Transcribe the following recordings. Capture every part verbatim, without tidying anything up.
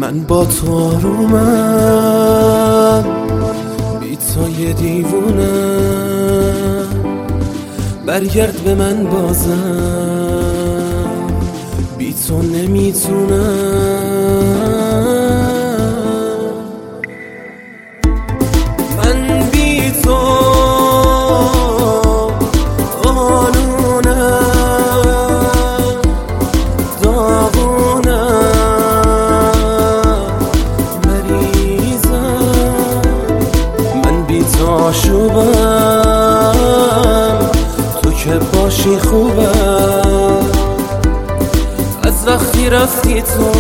من با تو آرومم، بی تو یه دیوونم. برگرد به من بازم، بی تو نمیتونم. من بی تو آلونم، داغونم، مریضم. من بی تو آشوبم، تو که باشی خوبم. از وقتی رفتی تو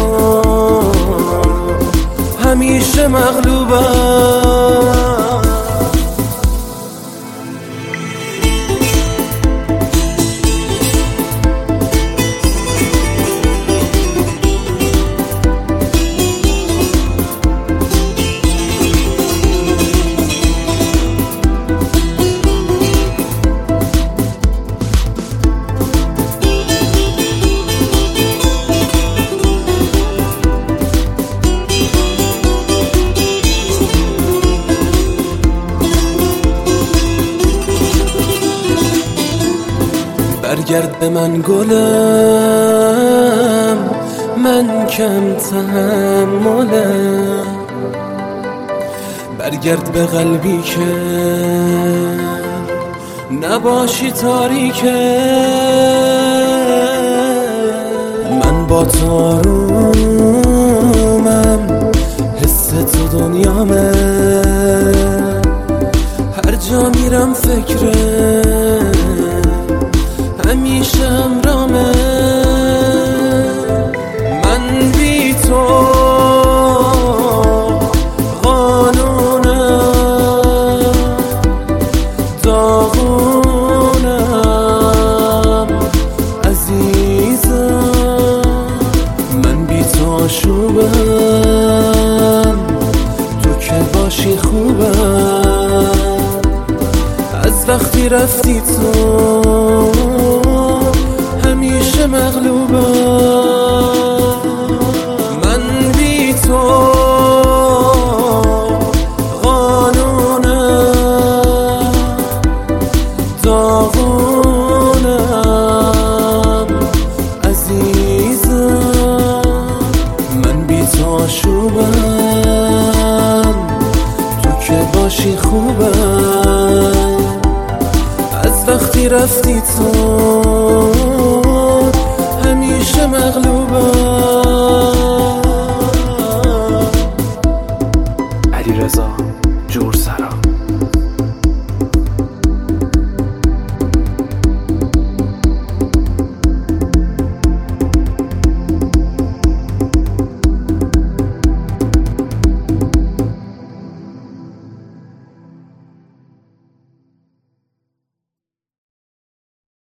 همیشه مغلوبم. برگرد به من گلم، من کم تحملم. برگرد به قلبی که نباشی تاریکه. من با تو آرومم، حس تو دنیامه. هر جا میرم فکره همیشه همرامه. من بی تو قانونم، داغونم، عزیزم. من بی تو آشوبم، تو که باشی خوبم. از وقتی رفتی تو همیشه مغلوبم. من بی تو قانونم، داغونم، عزیزم. من بی تو آشوبم، تو که باشی خوبم. از وقتی رفتی تو همیشه مغلوبم. علیرضا جورسرا.